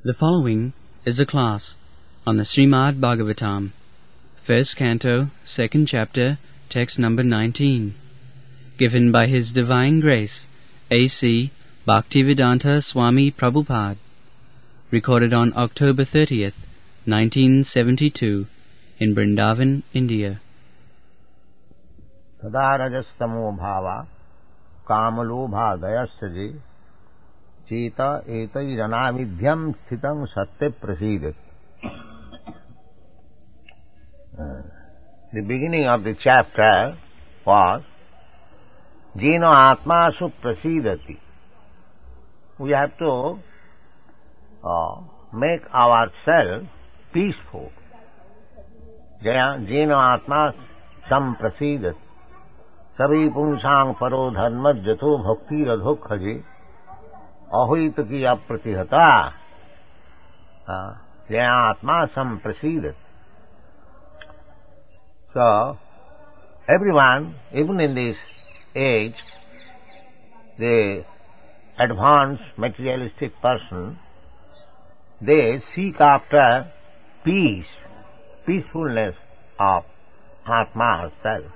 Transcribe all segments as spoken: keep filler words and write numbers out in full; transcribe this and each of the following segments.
The following is a class on the Srimad Bhagavatam, first canto, second chapter, text number nineteen, given by His Divine Grace, A C Bhaktivedanta Swami Prabhupada, recorded on October thirtieth, nineteen seventy-two, in Vrindavan, India. Tada rajastamo bhava kamalobha dayasya Cheta etai ranavidhyam sthitam satya prasidat. The beginning of the chapter was Jino Atmasu Prasidati. We have to uh, make ourselves peaceful. Jino Atma Sam Prasidat. Sabhi Pungsang Paro Dharma Jato Bhakti Radho Khaji. अहुत की अप्रतिहता जयात्मा samprasidat. So, everyone, even in this age, the advanced materialistic person, they seek after peace, peacefulness of Atma self.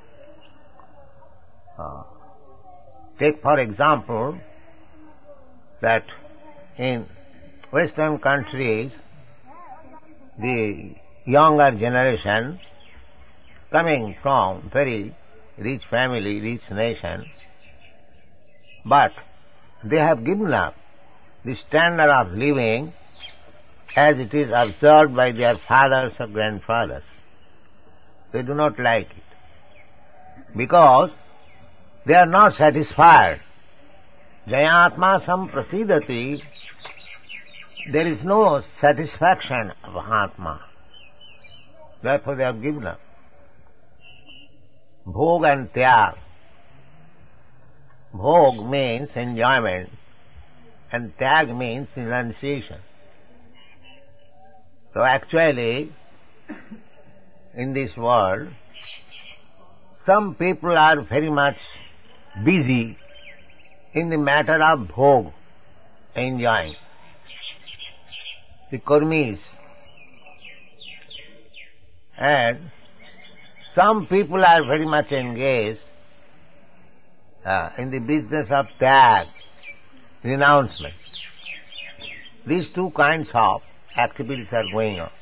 Uh, take for example, that in Western countries, the younger generation coming from very rich family, rich nation, but they have given up the standard of living as it is observed by their fathers or grandfathers. They do not like it because they are not satisfied. Jayatma samprasidati, there is no satisfaction of Atma. Therefore they have given up. Bhog and tyag. Bhog means enjoyment and tyag means renunciation. So actually, in this world, some people are very much busy in the matter of bhog, enjoying. The kurmis. And some people are very much engaged uh, in the business of tyag, renouncement. These two kinds of activities are going on.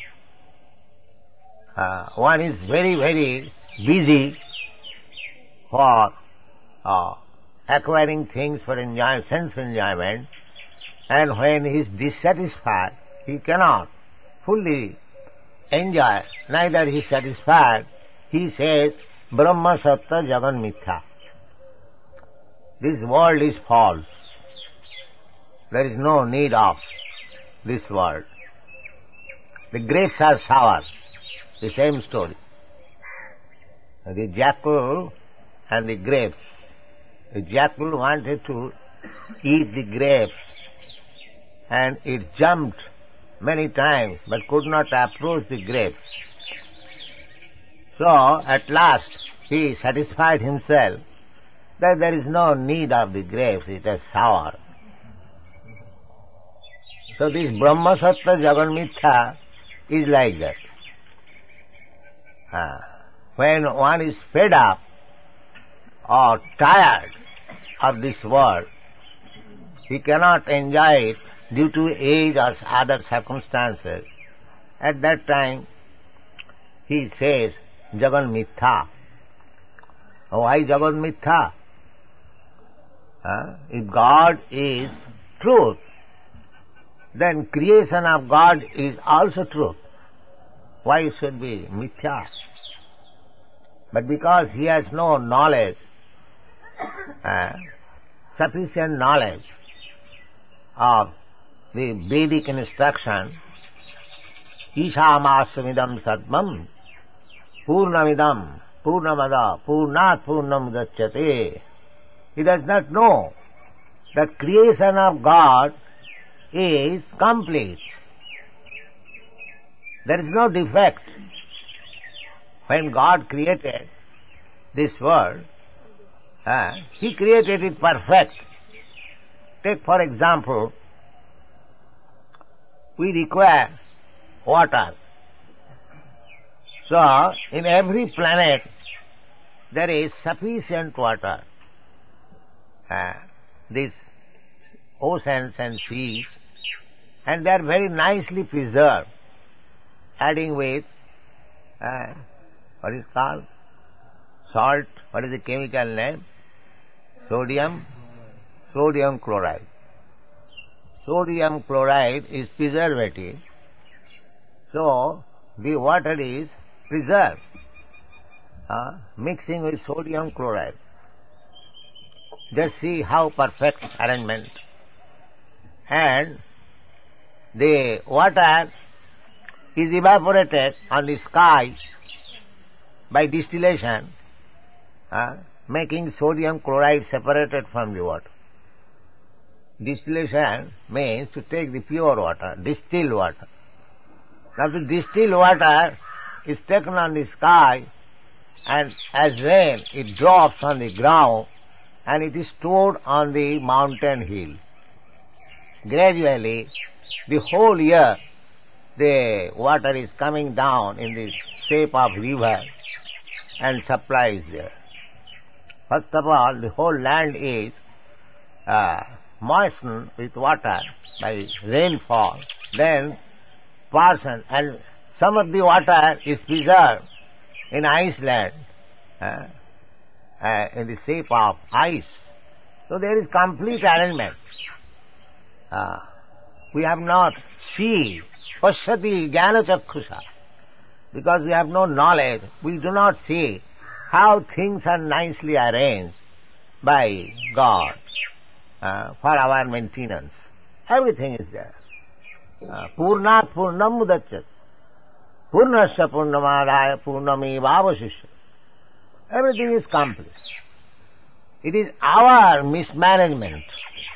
Uh, one is very, very busy for uh, acquiring things for enjoy, sense enjoyment, and when he is dissatisfied, he cannot fully enjoy, neither he is satisfied, he says, Brahma Satta Jagan Mithya. This world is false. There is no need of this world. The grapes are sour. The same story. The jackal and the grapes. The jackal wanted to eat the grapes and it jumped many times but could not approach the grapes. So at last he satisfied himself that there is no need of the grapes, it is sour. So this Brahma Sattva Jagan Mithya is like that. Uh, when one is fed up or tired of this world, he cannot enjoy it due to age or other circumstances. At that time, he says, Jagan Mithya. Why Jagan Mithya? Uh, if God is truth, then creation of God is also truth. Why it should be Mithya? But because he has no knowledge, uh, sufficient knowledge of the Vedic instruction, Ishamassamidam Satmam Purnamidam Purnamada Purnat Purnam Dachyate. He does not know that creation of God is complete. There is no defect. When God created this world, uh, He created it perfect. Take for example, we require water. So, in every planet there is sufficient water. Uh, these oceans and seas, and they are very nicely preserved, adding with uh, what is called salt. What is the chemical name? Sodium, sodium chloride. Sodium chloride is preservative, so the water is preserved, uh, mixing with sodium chloride. Just see how perfect arrangement. And the water is evaporated on the sky by distillation, uh, making sodium chloride separated from the water. Distillation means to take the pure water, distilled water. Now the distilled water is taken on the sky, and as rain it drops on the ground and it is stored on the mountain hill. Gradually, the whole year the water is coming down in the shape of river and supplies there. First of all, the whole land is uh, moistened with water by rainfall. Then portion, and some of the water is preserved in Iceland uh, uh, in the shape of ice. So there is complete arrangement. Uh, we have not seen pashyati jnana chakshusa. Because we have no knowledge, we do not see how things are nicely arranged by God uh, for our maintenance. Everything is there. Purnat purnam mudachyat. Purnasya purnamadaya purnamevavasishyat. Everything is complete. It is our mismanagement.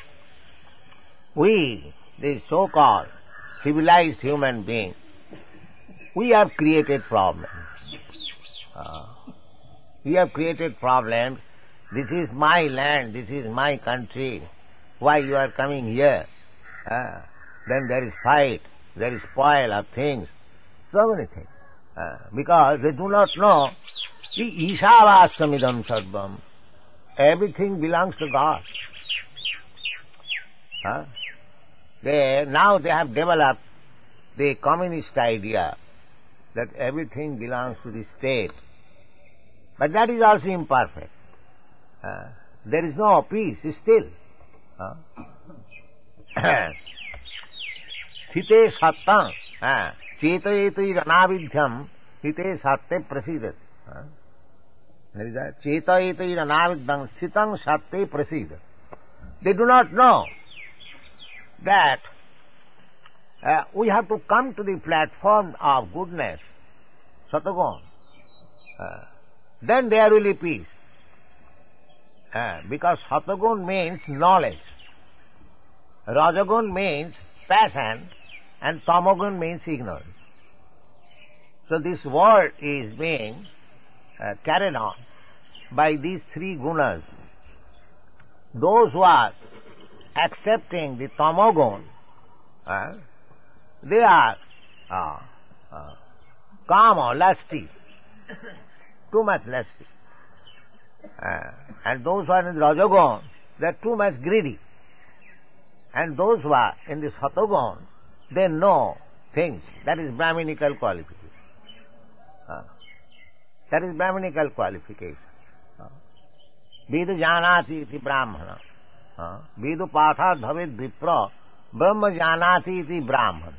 We, the so-called civilized human beings, we have created problems. Uh, we have created problems. This is my land, this is my country. Why you are coming here? Uh, then there is fight, there is spoil of things, so many things. Uh, because they do not know the Ishavassamidam Sarvam. Everything belongs to God. Uh, they, now they have developed the communist idea that everything belongs to the state. But that is also imperfect. Uh, there is no peace still. Uh, Sthite sattam chetayeti ranavidhyam sthite satte prasidat. There is a chetayeti ranavidhyam sthitang satte prasidat. They do not know that uh, we have to come to the platform of goodness, Satagun. Uh, then there will be peace. Uh, because Satagun means knowledge, Rajagun means passion, and Tamagun means ignorance. So this world is being uh, carried on by these three gunas. Those who are accepting the Tamagun, uh, they are uh, uh, kama, lusty, too much lusty. Uh, and those who are in the Rajagun, they are too much greedy. And those who are in the Satagun, they know things. That is Brahminical qualification. Uh, that is Brahminical qualification. Veda janati iti brahmana. Veda patha dhavid vipra. Brahma janati iti brahmana.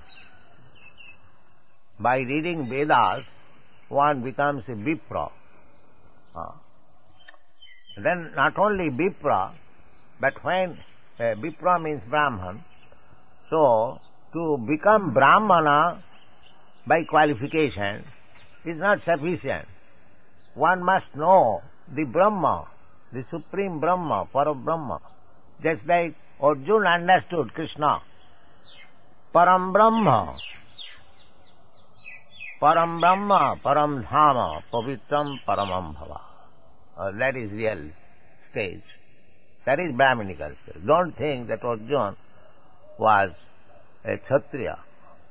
By reading Vedas, one becomes a vipra. Uh, then not only vipra, but when uh, vipra means Brahman, so to become Brahmana by qualification is not sufficient. One must know the Brahma, the Supreme Brahma, Parabrahma. Just like Arjuna understood Krishna. Param Brahma, Param Brahma, Param Dhama, Pavitram Paramam Bhava. Uh, that is real stage. That is Brahminical stage. Don't think that Arjuna was a Kshatriya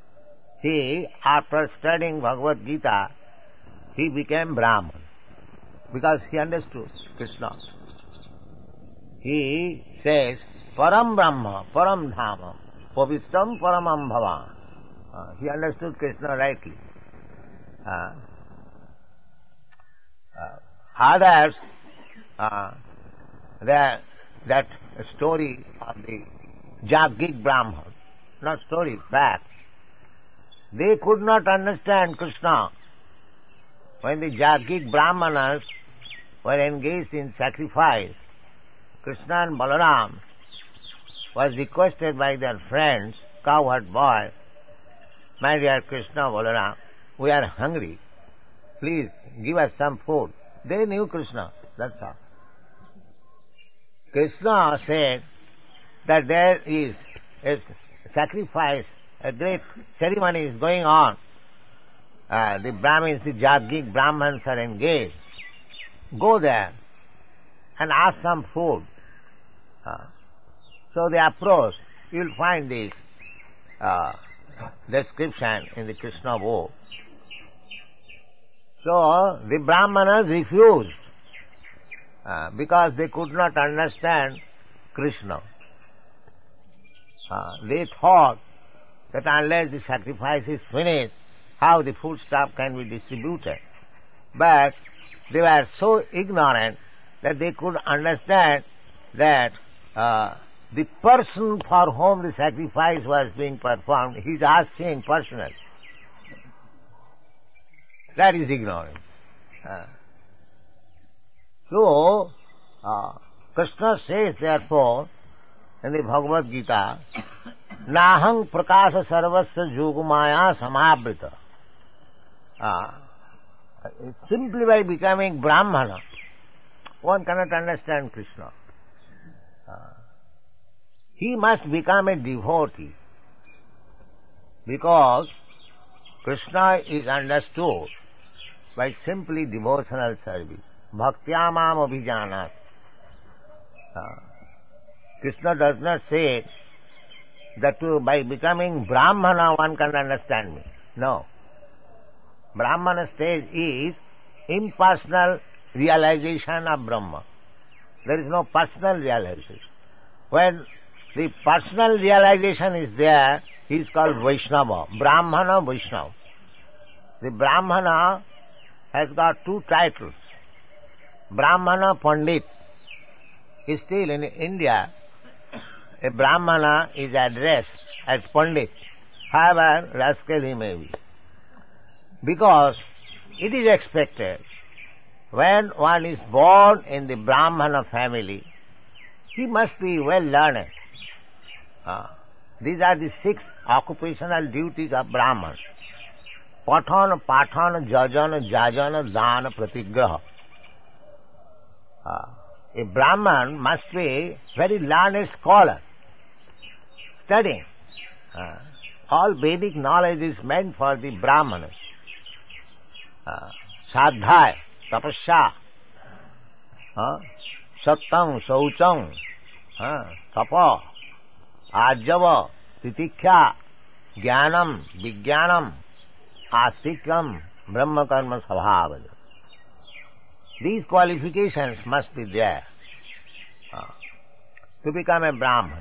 he, after studying Bhagavad Gita, he became Brahman because he understood Krishna. He says, Param Brahma, Param Dhama, Pavitram Paramam Bhava. Uh, he understood Krishna rightly. Uh, uh, others, uh, that, that story of the Jaggic Brahman, not story, fact, they could not understand Krishna. When the Jaggic Brahmanas were engaged in sacrifice, Krishna and Balaram was requested by their friends, cowherd boy, my dear Krishna, Balaram, we are hungry. Please give us some food. They knew Krishna, that's all. Krishna said that there is a sacrifice, a great ceremony is going on. Uh, the Brahmins, the Jaggic Brahmans are engaged. Go there and ask some food. Uh, so they approached. You will find this uh, description in the Krishna book. So the Brahmanas refused uh, because they could not understand Krishna. Uh, they thought that unless the sacrifice is finished, how the food stuff can be distributed. But they were so ignorant that they could understand that uh, the person for whom the sacrifice was being performed, he is asking personally. That is ignorance. Uh, so, uh, Krishna says therefore in the Bhagavad Gita, Nahang prakasa sarvasya yogmaya samavrita. Uh, simply by becoming Brahmana, one cannot understand Krishna. Uh, he must become a devotee because Krishna is understood by simply devotional service. Bhaktyamam abhijanat. Uh, Krishna does not say that to, by becoming Brahmana one can understand me. No. Brahmana stage is impersonal realization of Brahma. There is no personal realization. When the personal realization is there, he is called Vaishnava. Brahmana, Vaishnava. The Brahmana has got two titles. Brahmana Pandit. Still in India, a Brahmana is addressed as Pandit, however rascal he may be. Because it is expected when one is born in the Brahmana family, he must be well learned. Uh, these are the six occupational duties of Brahman. Pathan, Pathan, Jajan, Jajan, Dana, Pratigraha. Uh, a Brahman must be a very learned scholar, studying. Uh, all Vedic knowledge is meant for the Brahmanas. Uh, Sadhya, Tapasya, uh, Satyam, Saucham, uh, Tapa, Ajava, Titiksha, Jnanam, Vijnanam, Astikam, Brahma Karma Svabhava. These qualifications must be there uh, to become a Brahman.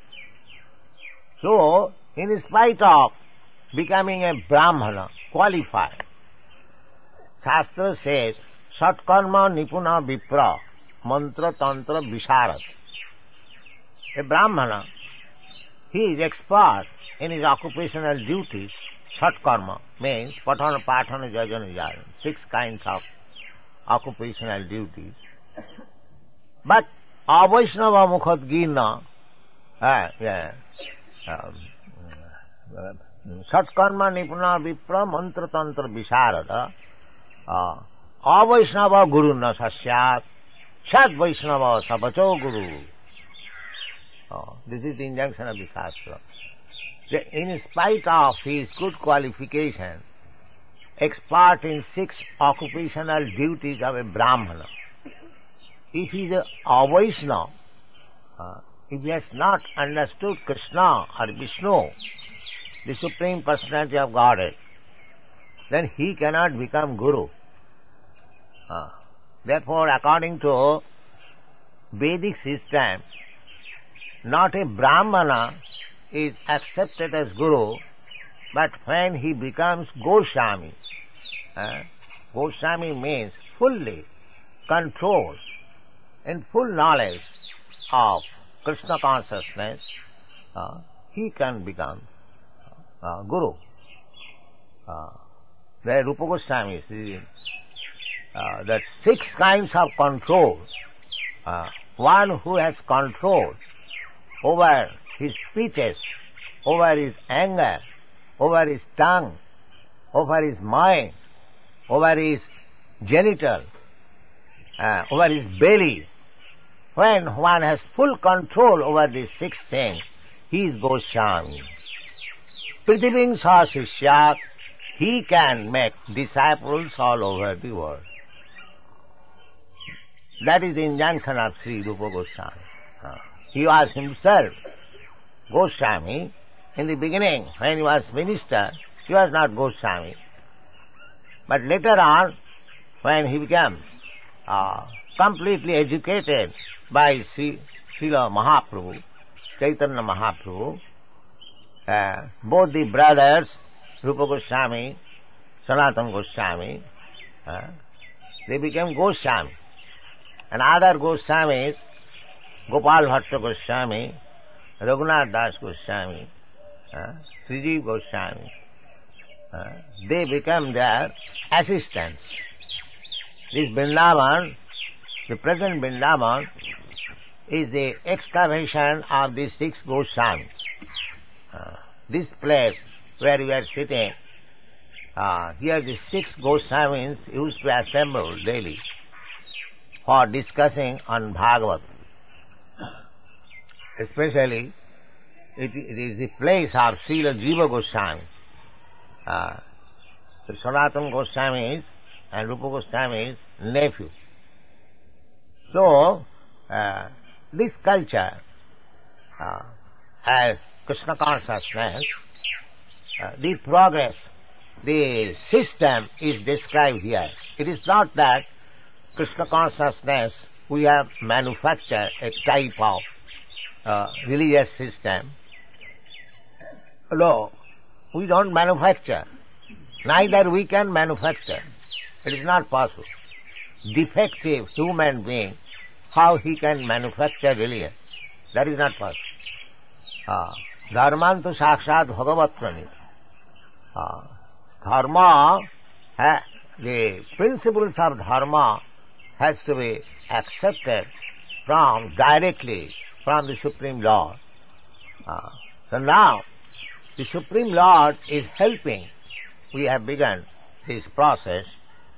So, in spite of becoming a Brahmana, qualified, Shastra says, Satkarma Nipuna Vipra, Mantra Tantra Visharat. A Brahmana, he is expert in his occupational duties. Satkarma means Patana, Patana, Jajana, Jajana. Six kinds of occupational duties. But Avaishnava Mukhat Gina, uh, yeah, um, uh, Satkarma Nipuna Vipra, Mantra Tantra Visharada, uh, Avaishnava Guru na sasyat, Sat Vaishnava Sabacho Guru. Oh, this is the injunction of the Shastra. In spite of his good qualification, expert in six occupational duties of a Brahmana, if he is a Avaishnava, uh, if he has not understood Krishna or Vishnu, the Supreme Personality of Godhead, then he cannot become Guru. Uh, therefore, according to Vedic system, not a Brahmana is accepted as Guru, but when he becomes Goswami, uh, Goswami means fully controlled and full knowledge of Krishna consciousness, uh, he can become uh, Guru. Uh, the Rupa Goswami says uh, that six kinds of control. Uh, one who has control over his speeches, over his anger, over his tongue, over his mind, over his genital, uh, over his belly. When one has full control over these six things, he is Goswami. Prithiving sa sishyat, he can make disciples all over the world. That is the injunction of Sri Rupa Goswami. Uh, he was himself Goswami. In the beginning, when he was minister, he was not Goswami. But later on, when he became uh, completely educated by Sri Srila Mahaprabhu, Chaitanya Mahaprabhu, uh, both the brothers, Rupa Goswami, Sanatana Goswami, uh, they became Goswami. And other Goswamis, Gopal Bhatta Goswami, Raghunath Das Goswami, uh, Srijiv Goswami, uh, they become their assistants. This Vrindavan, the present Vrindavan, is the excavation of these six Goswamis. Uh, this place where we are sitting, uh, here the six Goswamis used to assemble daily for discussing on Bhagavad. Especially, it, it is the place of Srila Jiva Goswami. Uh, so Sanatana Goswami's and Rupa Goswami's nephew. So, uh, this culture uh, as Krishna consciousness, uh, the progress, the system is described here. It is not that Krishna consciousness, we have manufactured a type of uh, religious system. No, we don't manufacture. Neither we can manufacture. It is not possible. Defective human being, how he can manufacture religion? That is not possible. Uh, Dharmantu sakshat bhagavat pranit. Uh, dharma, ha, the principles of dharma has to be accepted from directly from the Supreme Lord. Uh, so now, the Supreme Lord is helping. We have begun this process.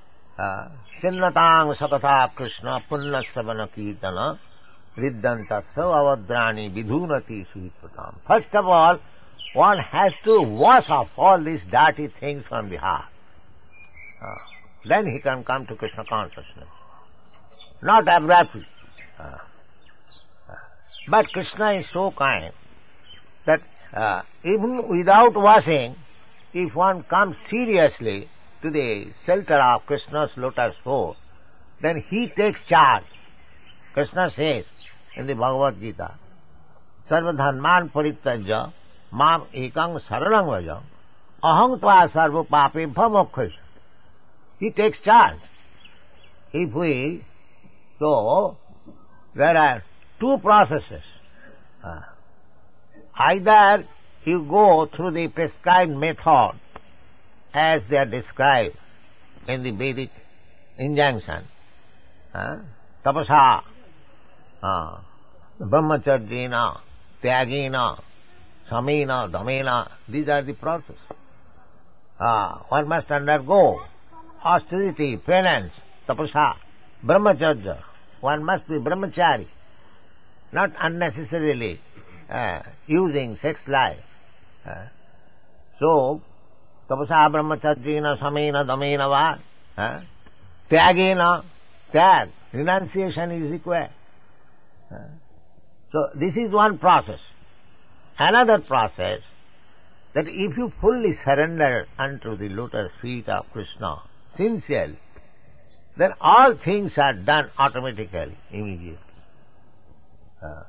Chinnatang sakatha Krishna punna savana kirtana riddanta savavadrani vidhunati suhipratam. First of all, one has to wash off all these dirty things from the heart. Uh, then he can come to Krishna consciousness. Not abruptly. Uh, uh, but Krishna is so kind that uh, even without washing, if one comes seriously to the shelter of Krishna's lotus foot, then he takes charge. Krishna says in the Bhagavad Gita, Sarva dharman parityajya mam ekang saranam vaja aham tva sarva papebhya moksha. He takes charge. If we So, there are two processes. Uh, either you go through the prescribed method as they are described in the Vedic injunction. Uh, tapasa, uh, brahmacharjina, tyagina, samena, dhamena, these are the processes. Uh, one must undergo austerity, penance, tapasa, brahmacharya. One must be brahmachari, not unnecessarily uh, using sex life. Uh, so, tapasa brahmacharjina samena dhamena va, uh, tyagena, tyag, renunciation is required. Uh, so, this is one process. Another process that if you fully surrender unto the lotus feet of Krishna, sincerely, then all things are done automatically, immediately. Uh,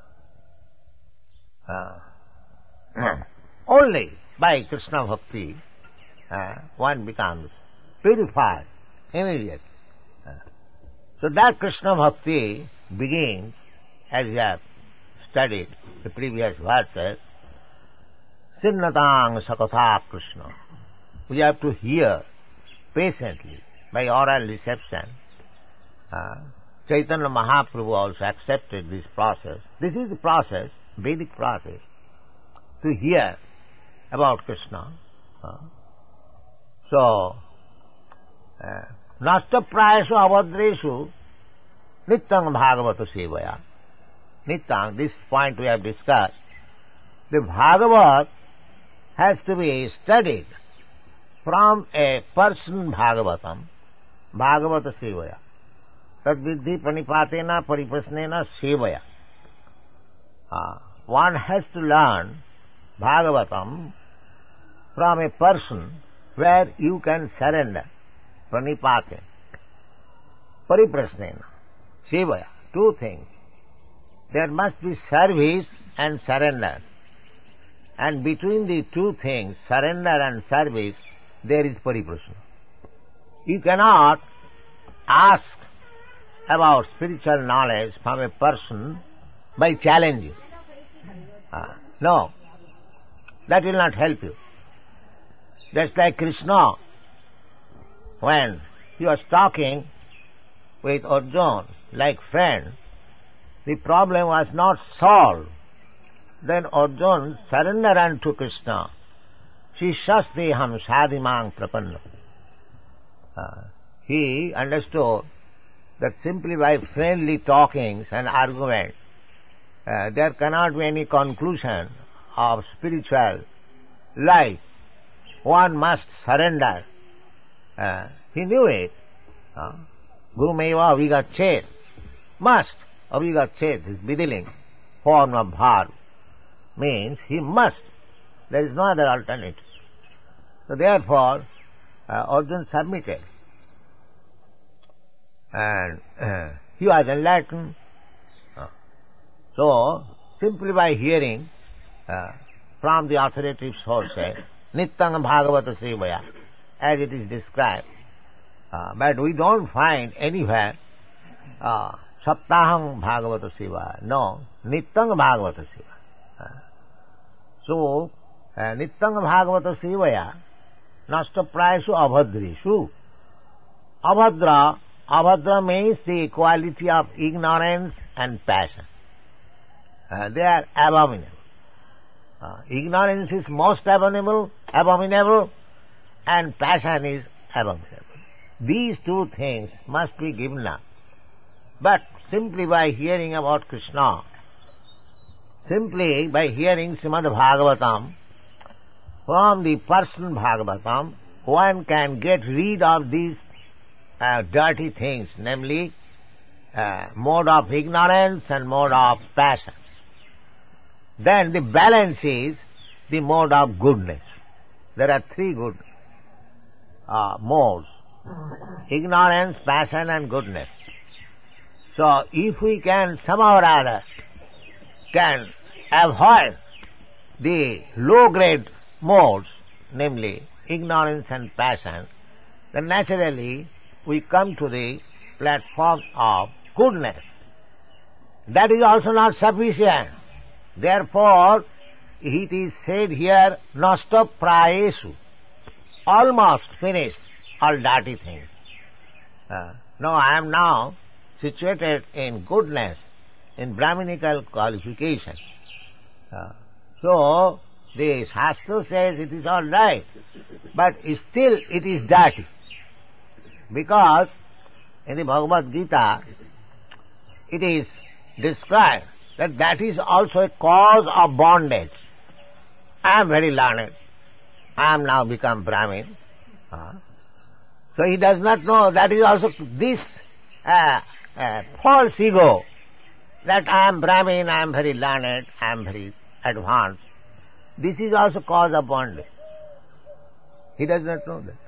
uh, only by Krishna Bhakti uh, one becomes purified immediately. Uh, so that Krishna Bhakti begins, as we have studied the previous verses, Sinnatang Sakatha Krishna. We have to hear patiently by oral reception. Uh, Chaitanya Mahaprabhu also accepted this process. This is the process, Vedic process, to hear about Krishna. Uh, so, Nasta Prayashu Avadreshu Nityang Bhagavata Sevaya. Nityang, this point we have discussed. The Bhagavat has to be studied from a person Bhagavatam, Bhagavata Sevaya. Tad vidhi pranipatena pariprasnena sevaya. Uh, one has to learn Bhagavatam from a person where you can surrender. Pranipate, pariprasnena, sevaya. Two things. There must be service and surrender. And between the two things, surrender and service, there is pariprasna. You cannot ask about spiritual knowledge from a person by challenging. Uh, no, that will not help you. Just like Krishna, when he was talking with Arjuna like friend, the problem was not solved. Then Arjuna surrendered unto Krishna. Shishasteham sadhimang prapanna. Uh, he understood that simply by friendly talkings and arguments, uh, there cannot be any conclusion of spiritual life. One must surrender. Uh, he knew it. Uh, Gurumeva avigachet. Must. Avigachet is Vidiling, form of bhar. Means he must. There is no other alternative. So therefore, uh, Arjuna submitted. And uh, he was enlightened. Uh, so, simply by hearing uh, from the authoritative sources, Nityang Bhagavata Sevaya, as it is described. Uh, but we don't find anywhere uh, Saptaham Bhagavata Sevaya. No, Nityang Bhagavata Sevaya. Uh, so, uh, Nityang Bhagavata Sevaya, Nasta Prayashu Abhadreshu. Abhadra, Abhadra means the quality of ignorance and passion. Uh, they are abominable. Uh, ignorance is most abominable, abominable, and passion is abominable. These two things must be given up. But simply by hearing about Krishna, simply by hearing Srimad Bhagavatam, from the person Bhagavatam, one can get rid of these uh, dirty things, namely uh, mode of ignorance and mode of passion. Then the balance is the mode of goodness. There are three good uh, modes: ignorance, passion and goodness. So if we can somehow or other can avoid the low-grade modes, namely ignorance and passion, then naturally we come to the platform of goodness. That is also not sufficient. Therefore, it is said here, Nasta Prayeshu, almost finished all dirty things. Uh, no, I am now situated in goodness, in Brahminical qualification. Uh, so, the Shastra says it is all right, but still it is dirty. Because in the Bhagavad Gita, it is described that that is also a cause of bondage. I am very learned. I am now become Brahmin. Uh, so he does not know that is also this uh, uh, false ego, that I am Brahmin, I am very learned, I am very advanced. this is also cause of bondage. He does not know that.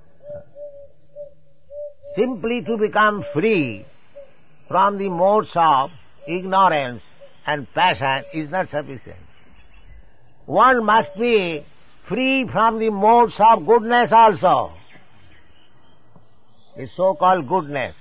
Simply to become free from the modes of ignorance and passion is not sufficient. One must be free from the modes of goodness also, the so-called goodness.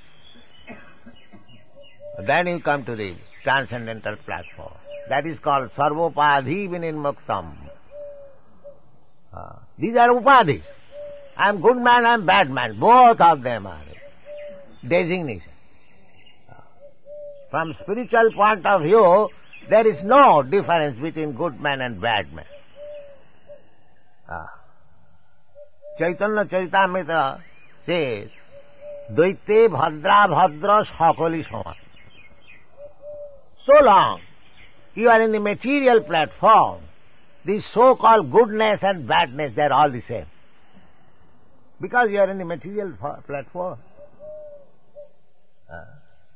Then you come to the transcendental platform. That is called sarvopadhi vinimuktam. Uh, these are upadhis. I am good man, I am bad man. Both of them are designation. Uh, from spiritual point of view, there is no difference between good man and bad man. Uh, Chaitanya Charitamrita says, Dvaite bhadra bhadra sakali saman. So long you are in the material platform, the so-called goodness and badness, they are all the same. Because you are in the material platform. Uh,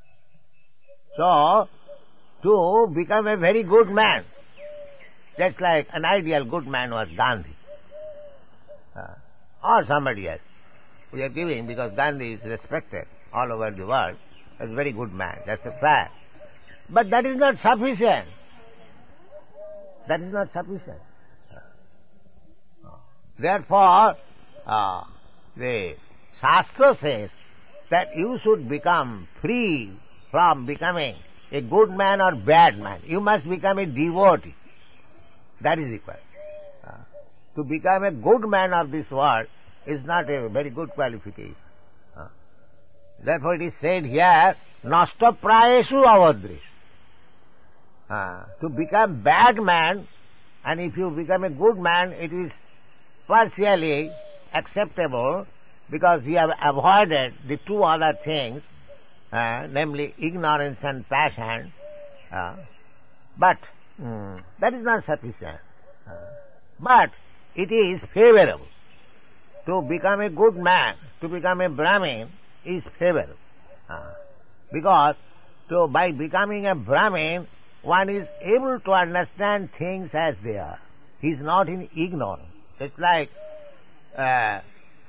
so, to become a very good man, just like an ideal good man was Gandhi, uh, or somebody else. We are giving because Gandhi is respected all over the world as a very good man. That's a fact. But that is not sufficient. That is not sufficient. Therefore, uh, the Shastra says that you should become free from becoming a good man or bad man. You must become a devotee. That is required. Uh, to become a good man of this world is not a very good qualification. Uh, therefore it is said here, nasta prayeshu avadrish. Uh, to become bad man, and if you become a good man, it is partially acceptable because you have avoided the two other things, uh, namely ignorance and passion. Uh, but mm, that is not sufficient. Uh, but it is favorable. To become a good man, to become a Brahmin is favorable. Uh, because to, by becoming a Brahmin, one is able to understand things as they are. He is not in ignorance. It's like uh,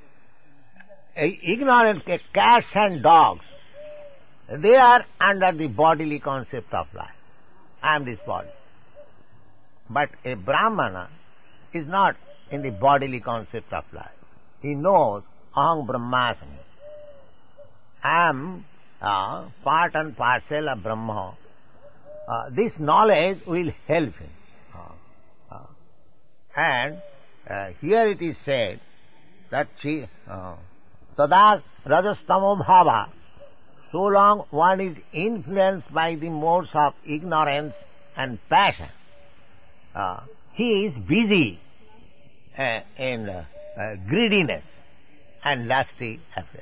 ignorant cats and dogs. They are under the bodily concept of life. I am this body. But a Brahmana is not in the bodily concept of life. He knows aham brahmasmi. I am uh, part and parcel of Brahma. Uh, this knowledge will help him. Uh, uh, and uh, here it is said that she, uh, tada rajastamo bhava, so long one is influenced by the modes of ignorance and passion, uh, he is busy uh, in uh, uh, greediness and lusty affairs.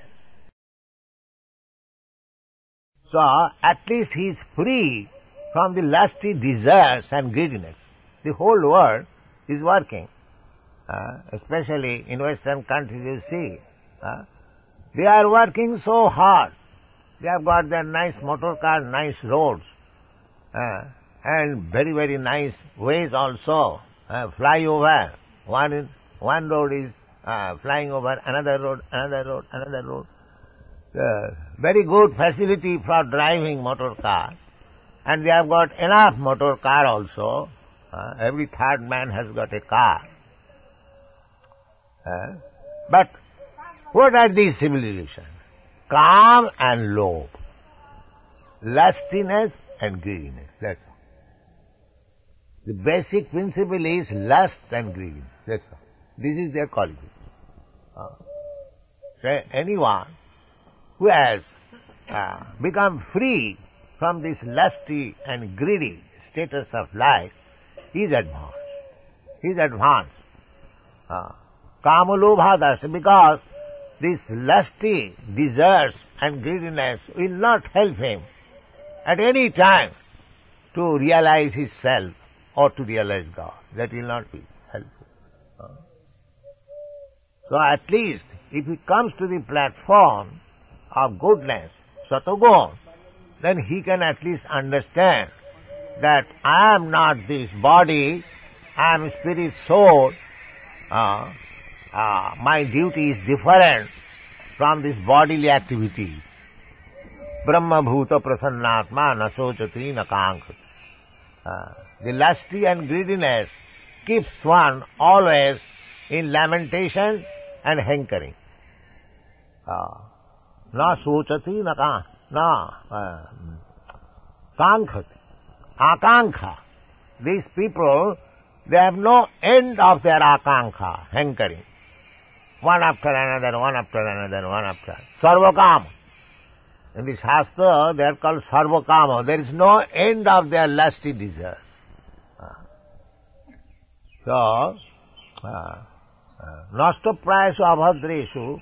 So at least he is free from the lusty desires and greediness. The whole world is working, uh, especially in Western countries you see. Uh, they are working so hard. They have got their nice motor car, nice roads, uh, and very, very nice ways also. Uh, flyover. One, is, one road is uh, flying over another road, another road, another road. Uh, very good facility for driving motor car. And they have got enough motor car also. Uh, every third man has got a car. Uh, but what are these civilizations? Calm and lobe. Lustiness and greediness. That's all. The basic principle is lust and greediness. That's all. This is their quality. Uh, so anyone who has uh, become free from this lusty and greedy status of life, he is advanced. He is advanced. Uh, Kamalobhadas, because this lusty desires and greediness will not help him at any time to realize his self or to realize God. That will not be helpful. Uh, so at least if he comes to the platform of goodness, Satogun, then he can at least understand that I am not this body I am spirit soul, uh, uh, my duty is different from these bodily activities. Brahma bhuta prasannatma na sochati na kankhati. Uh, the lusty and greediness keeps one always in lamentation and hankering. Uh, na sochati na kan, na uh, kankhati, akankha. These people, they have no end of their akankha, hankering. One after another, one after another, one after sarvakama. In the Shastra, they are called sarvakama. There is no end of their lusty desire. So, nasta prayasu abhadreshu,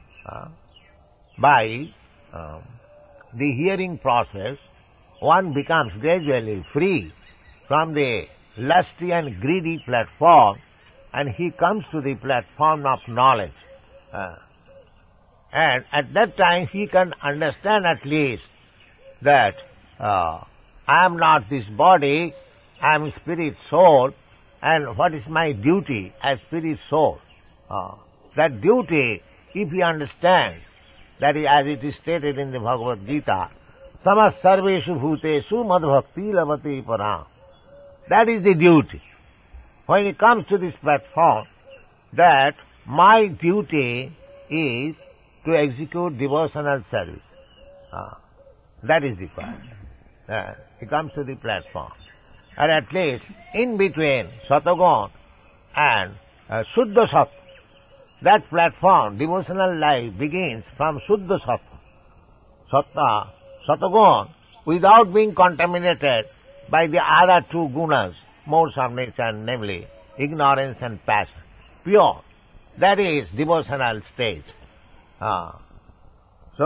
by um, the hearing process, one becomes gradually free from the lusty and greedy platform, and he comes to the platform of knowledge. Uh, and at that time he can understand at least that uh, I am not this body, I am spirit soul, and what is my duty as spirit soul? Uh, that duty, if he understands, that is as it is stated in the Bhagavad Gita, samas sarveshu bhuteshu madbhakti lavati param. That is the duty. When he comes to this platform, that my duty is to execute devotional service. Uh, that is the point. Uh, he comes to the platform. And at least in between Satagun and uh, Shuddha Sattva, that platform, devotional life begins from Shuddha Sattva, Sattva, Satagun, without being contaminated by the other two gunas, modes of nature, namely ignorance and passion. Pure. That is devotional state. Uh, so,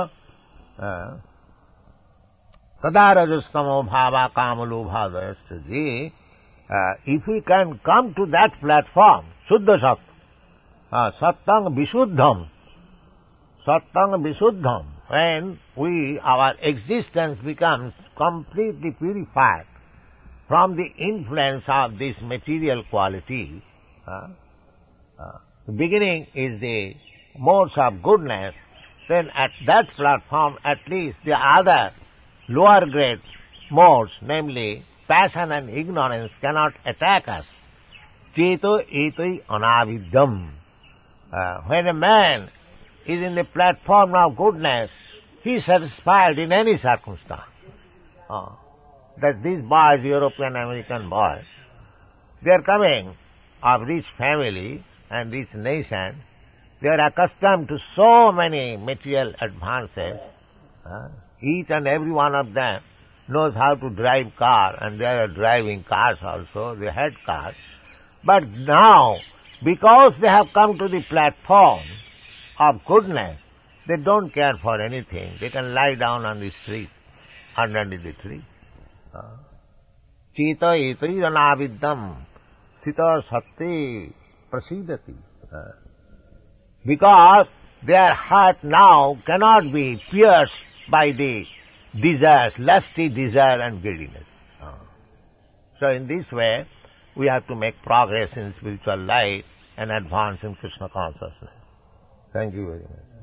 uh, Tadarajastamo bhava kamalu bhavayastaji, uh, if we can come to that platform, Shuddha Sattva, uh, Sattang Vishuddham, Sattang Vishuddham, when we, our existence becomes completely purified from the influence of this material quality, uh, uh, the beginning is the modes of goodness, then at that platform at least the other lower grade modes, namely passion and ignorance, cannot attack us. Cheto etoi anavidyam. Uh, when a man is in the platform of goodness, he is satisfied in any circumstance. Uh, that these boys, European American boys, they are coming of rich family and rich nation, they are accustomed to so many material advances. Uh, each and every one of them knows how to drive car, and they are driving cars also, they had cars. But now, because they have come to the platform of goodness, they don't care for anything. They can lie down on the street, underneath the tree. Chita etri ranaviddam sita satti prasidati. Because their heart now cannot be pierced by the desires, lusty desire and greediness. So in this way, we have to make progress in spiritual life and advance in Krishna consciousness. Thank you very much.